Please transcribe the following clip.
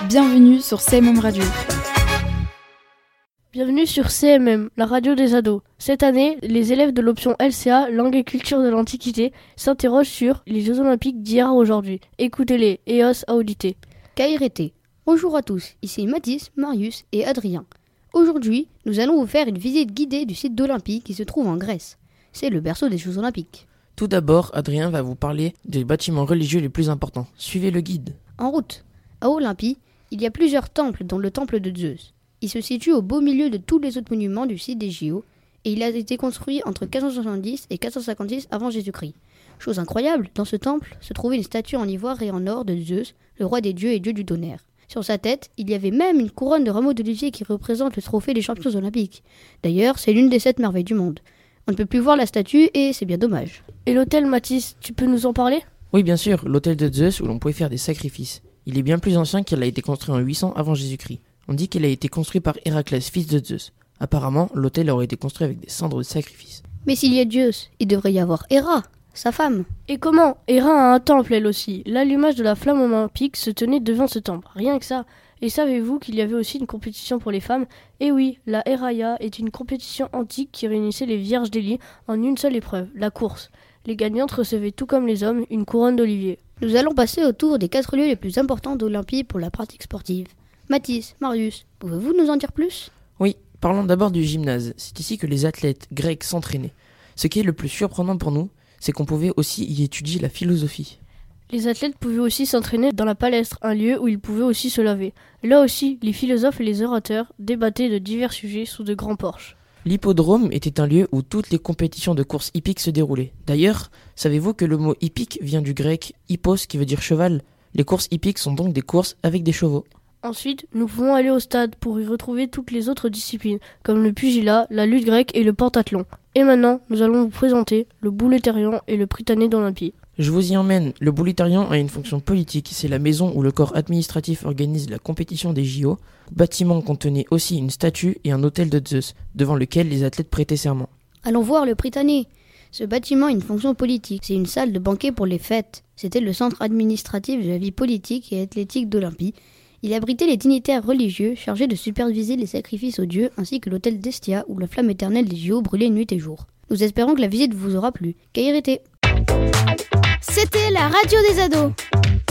Bienvenue sur CMM Radio. Bienvenue sur CMM, la radio des ados. Cette année, les élèves de l'option LCA, Langue et Culture de l'Antiquité, s'interrogent sur les Jeux Olympiques d'hier à aujourd'hui. Écoutez-les, EOS Audité. KRT. Bonjour à tous, ici Mathis, Marius et Adrien. Aujourd'hui, nous allons vous faire une visite guidée du site d'Olympie qui se trouve en Grèce. C'est le berceau des Jeux Olympiques. Tout d'abord, Adrien va vous parler des bâtiments religieux les plus importants. Suivez le guide. En route. À Olympie, il y a plusieurs temples, dont le temple de Zeus. Il se situe au beau milieu de tous les autres monuments du site des JO et il a été construit entre 470 et 456 avant Jésus-Christ. Chose incroyable, dans ce temple se trouvait une statue en ivoire et en or de Zeus, le roi des dieux et dieu du tonnerre. Sur sa tête, il y avait même une couronne de rameaux d'olivier qui représente le trophée des champions olympiques. D'ailleurs, c'est l'une des 7 merveilles du monde. On ne peut plus voir la statue et c'est bien dommage. Et l'hôtel, Mathis, tu peux nous en parler ? Oui, bien sûr, l'hôtel de Zeus où l'on pouvait faire des sacrifices. Il est bien plus ancien qu'il a été construit en 800 avant Jésus-Christ. On dit qu'il a été construit par Héraclès, fils de Zeus. Apparemment, l'hôtel aurait été construit avec des cendres de sacrifice. Mais s'il y a Zeus, il devrait y avoir Héra, sa femme. Et comment ? Héra a un temple, elle aussi. L'allumage de la flamme olympique se tenait devant ce temple. Rien que ça. Et savez-vous qu'il y avait aussi une compétition pour les femmes ? Eh oui, la Héraïa est une compétition antique qui réunissait les vierges d'Élie en une seule épreuve, la course. Les gagnantes recevaient tout comme les hommes une couronne d'olivier. Nous allons passer au tour des 4 lieux les plus importants d'Olympie pour la pratique sportive. Mathis, Marius, pouvez-vous nous en dire plus ? Oui, parlons d'abord du gymnase. C'est ici que les athlètes grecs s'entraînaient. Ce qui est le plus surprenant pour nous, c'est qu'on pouvait aussi y étudier la philosophie. Les athlètes pouvaient aussi s'entraîner dans la palestre, un lieu où ils pouvaient aussi se laver. Là aussi, les philosophes et les orateurs débattaient de divers sujets sous de grands porches. L'hippodrome était un lieu où toutes les compétitions de course hippique se déroulaient. D'ailleurs, savez-vous que le mot hippique vient du grec hippos qui veut dire cheval ? Les courses hippiques sont donc des courses avec des chevaux. Ensuite, nous pouvons aller au stade pour y retrouver toutes les autres disciplines, comme le pugilat, la lutte grecque et le pentathlon. Et maintenant, nous allons vous présenter le bouletérion et le prytanée d'Olympie. Je vous y emmène. Le bouletérion a une fonction politique. C'est la maison où le corps administratif organise la compétition des JO. Le bâtiment contenait aussi une statue et un autel de Zeus, devant lequel les athlètes prêtaient serment. Allons voir le prytanée. Ce bâtiment a une fonction politique. C'est une salle de banquet pour les fêtes. C'était le centre administratif de la vie politique et athlétique d'Olympie. Il abritait les dignitaires religieux chargés de superviser les sacrifices aux dieux ainsi que l'autel d'Hestia où la flamme éternelle des JO brûlait nuit et jour. Nous espérons que la visite vous aura plu. KRT. C'était la radio des ados.